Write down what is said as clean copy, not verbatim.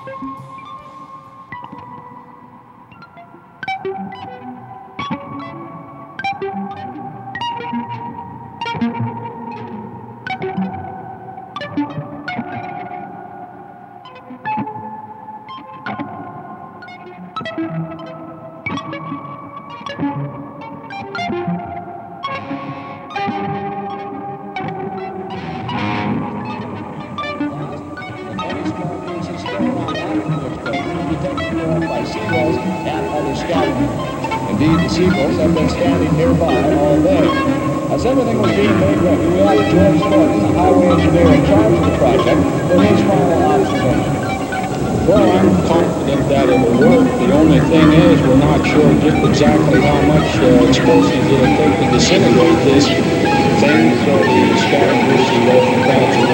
Indeed, the seagulls have been standing nearby all day. As everything was being made ready, we asked George Thornton, the highway engineer in charge of the project, for his final observation. Well, I'm confident that it will work. The only thing is we're not sure just exactly how much explosives it'll take to disintegrate this thing, so the scavengers, seagulls, and crabs